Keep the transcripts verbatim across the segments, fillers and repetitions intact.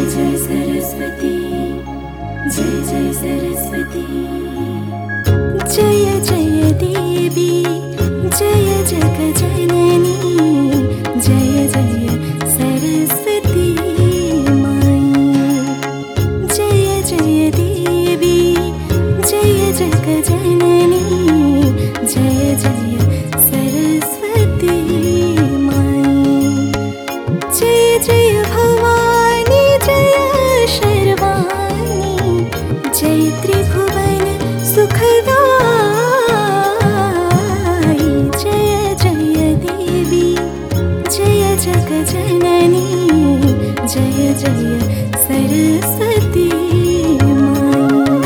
जय सरस्वती, जय जय सरस्वती। जय जय देवी, जय जगजननी, जय जय सरस्वती माई। जय जय देवी, जय जगजननी, जय जय सरस्वती माई। जय जय भवानी, जय शर्वाणी, जय त्रिभुवन सुखदाई। जय जय देवी, जय जगजननी, जय जय सरस्वती माई।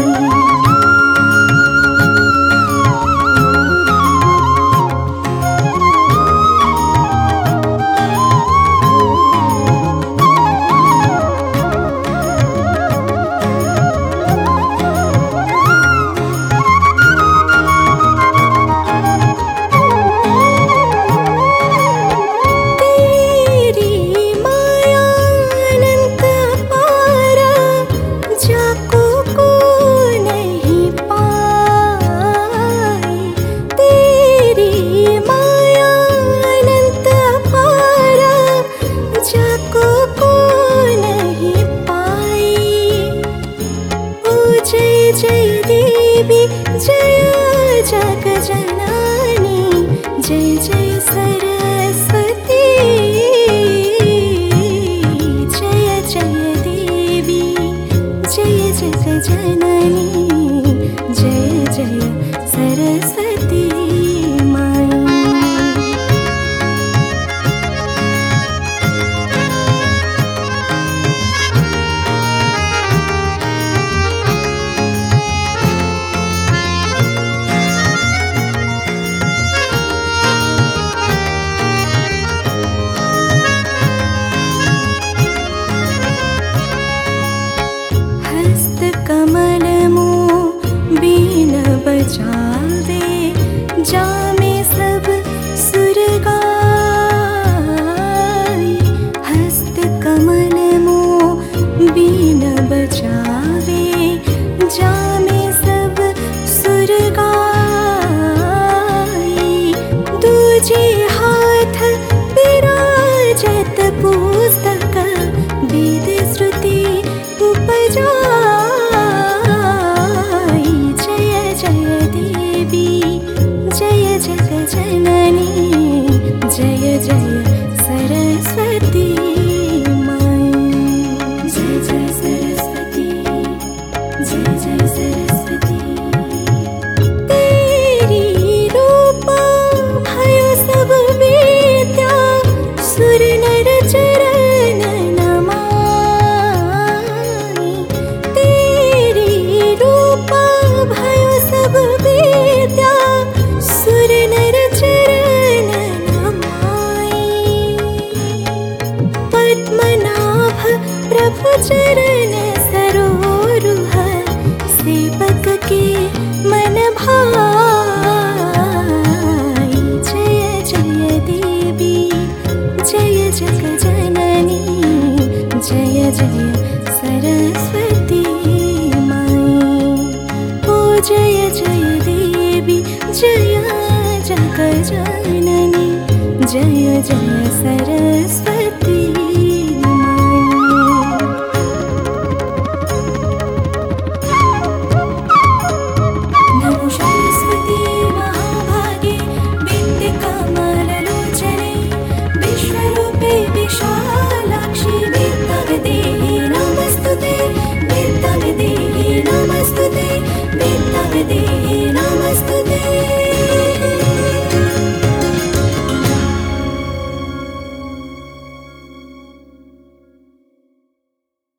जय देवी, जय जगजननी, जय जय सरस्वती। जय जय देवी, जय जगजननी, जय जय सरस्वती माई। कमल मुँह बीन बजावे, जामे सब सुर गाई। हस्त कमल मुँह बीन बजावे, जामे सब सुर गाई। दूजे हाथ विराजत पुस्तक, वेद श्रुति उपजा। जय जगजननी, जय जय सरस्वती माई। जय जय सरस्वती, जय जय सरस्वती। तेरी रूप भयो सब विद्या, सुर नर चरण नमामि। तेरी रूप भयो सब विद्या, सुर नर चरण नमामि। पद्मनाभ प्रभु चरण सरोरुह, सेवक के मन भाई। जय जय देवी, जय जगजननी, जय जय सरस्वती माई। ओ जय जय देवी, जय जगजननी, जय जय सरस्वती।